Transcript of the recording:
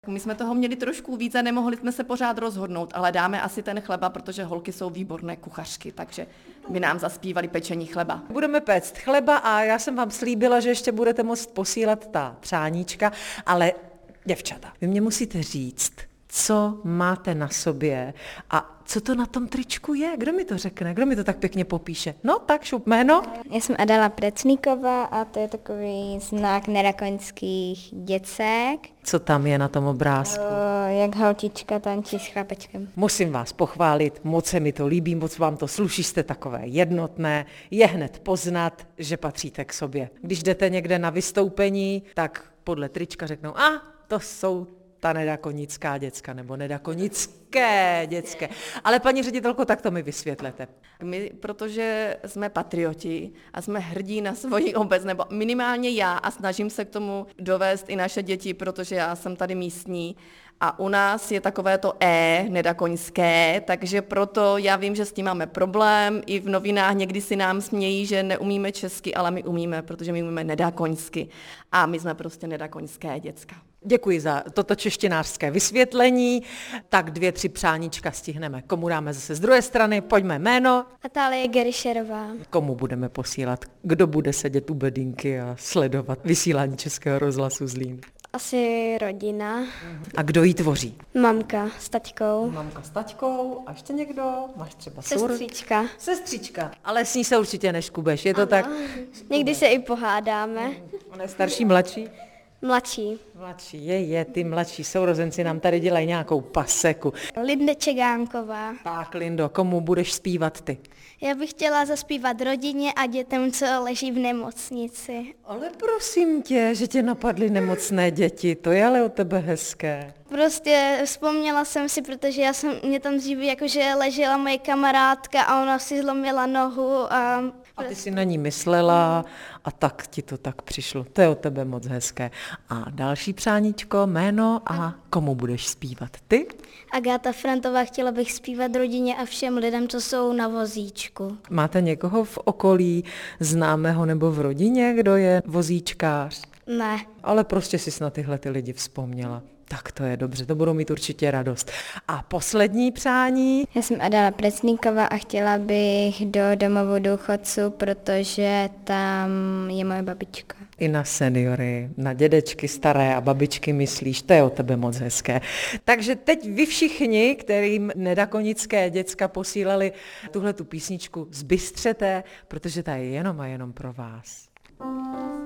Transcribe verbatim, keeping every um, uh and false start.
My jsme toho měli trošku víc a nemohli jsme se pořád rozhodnout, ale dáme asi ten chleba, protože holky jsou výborné kuchařky, takže by nám zaspívali pečení chleba. Budeme péct chleba a já jsem vám slíbila, že ještě budete moct posílat ta přáníčka, ale děvčata, vy mě musíte říct, co máte na sobě a co to na tom tričku je? Kdo mi to řekne? Kdo mi to tak pěkně popíše? No tak šup jméno. Já jsem Adela Precníková a to je takový znak nerakoňských děcek. Co tam je na tom obrázku? O, jak holčička tančí s chlapečkem. Musím vás pochválit, moc se mi to líbí, moc vám to sluší, jste takové jednotné, je hned poznat, že patříte k sobě. Když jdete někde na vystoupení, tak podle trička řeknou, a to jsou ta nedakonická děcka, nebo nedakonické dětské. Ale paní ředitelko, tak to mi vysvětlete. My, protože jsme patrioti a jsme hrdí na svoji obec, nebo minimálně já, a snažím se k tomu dovést i naše děti, protože já jsem tady místní, a u nás je takové to E, nedakoňské, takže proto já vím, že s tím máme problém. I v novinách někdy si nám smějí, že neumíme česky, ale my umíme, protože my umíme nedakoňsky. A my jsme prostě nedakoňské děcka. Děkuji za toto češtinářské vysvětlení. Tak dvě, tři přáníčka stihneme. Komu dáme zase z druhé strany? Pojďme jméno. Natálie Gerišerová. Komu budeme posílat? Kdo bude sedět u bedinky a sledovat vysílání Českého rozhlasu Zlín? Asi rodina. A kdo ji tvoří? Mamka s taťkou. Mamka s taťkou a ještě někdo? Máš třeba sur? Sestřička. Sestřička. Ale s ní se určitě neškubeš, je to Ano. tak? Někdy se i pohádáme. Ona je starší, mladší? Mladší. Mladší, je, je, ty mladší sourozenci nám tady dělají nějakou paseku. Linde Čegánková. Tak, Lindo, komu budeš zpívat ty? Já bych chtěla zaspívat rodině a dětem, co leží v nemocnici. Ale prosím tě, že tě napadly nemocné děti, to je ale o tebe hezké. Prostě vzpomněla jsem si, protože já jsem, mě tam dříve jakože ležela moje kamarádka a ona si zlomila nohu a... A ty si na ní myslela a tak ti to tak přišlo. To je o tebe moc hezké. A další přáníčko, jméno a komu budeš zpívat ty? Agáta Frantová, chtěla bych zpívat rodině a všem lidem, co jsou na vozíčku. Máte někoho v okolí známého nebo v rodině, kdo je vozíčkář? Ne. Ale prostě si na tyhle ty lidi vzpomněla. Tak to je dobře, to budou mít určitě radost. A poslední přání? Já jsem Adela Precníková a chtěla bych do domovu důchodců, protože tam je moje babička. I na seniory, na dědečky staré a babičky myslíš, to je o tebe moc hezké. Takže teď vy všichni, kterým nedakonické děcka posílali tuhle tu písničku, zbystřete, protože ta je jenom a jenom pro vás.